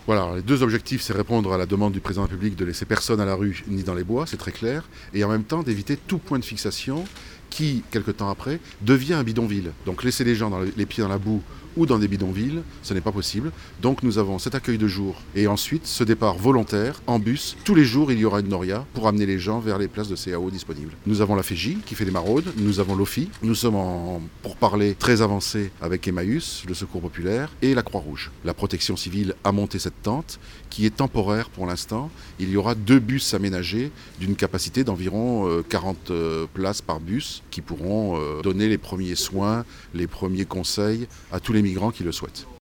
Voilà, alors les deux objectifs, c'est répondre à la demande du président de la République de laisser personne à la rue ni dans les bois, c'est très clair, et en même temps d'éviter tout point de fixation qui, quelque temps après, devient un bidonville. Donc laisser les gens les pieds dans la boue ou dans des bidonvilles, ce n'est pas possible. Donc nous avons cet accueil de jour et ensuite ce départ volontaire en bus. Tous les jours, il y aura une noria pour amener les gens vers les places de CAO disponibles. Nous avons la FEJ qui fait des maraudes, nous avons l'OFI, nous sommes en pourparlers très avancés avec Emmaüs, le Secours populaire et la Croix-Rouge. La protection civile a monté cette tente qui est temporaire pour l'instant. Il y aura 2 bus aménagés d'une capacité d'environ 40 places par bus qui pourront donner les premiers soins, les premiers conseils à tous les migrants qui le souhaitent.